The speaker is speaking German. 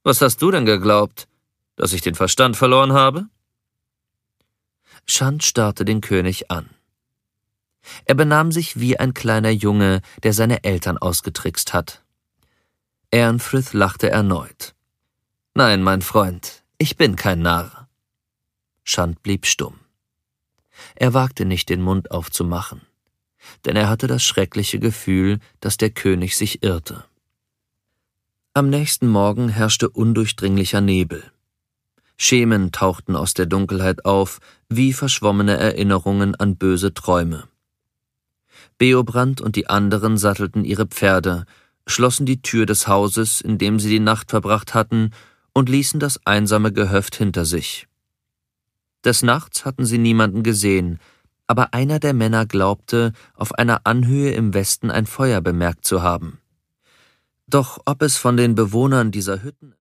Was hast du denn geglaubt? Dass ich den Verstand verloren habe?« Chant starrte den König an. Er benahm sich wie ein kleiner Junge, der seine Eltern ausgetrickst hat. Eanfrith lachte erneut. »Nein, mein Freund, ich bin kein Narr.« Chant blieb stumm. Er wagte nicht, den Mund aufzumachen, denn er hatte das schreckliche Gefühl, dass der König sich irrte. Am nächsten Morgen herrschte undurchdringlicher Nebel. Schemen tauchten aus der Dunkelheit auf, wie verschwommene Erinnerungen an böse Träume. Beobrand und die anderen sattelten ihre Pferde, schlossen die Tür des Hauses, in dem sie die Nacht verbracht hatten, und ließen das einsame Gehöft hinter sich. Des Nachts hatten sie niemanden gesehen, aber einer der Männer glaubte, auf einer Anhöhe im Westen ein Feuer bemerkt zu haben. Doch ob es von den Bewohnern dieser Hütten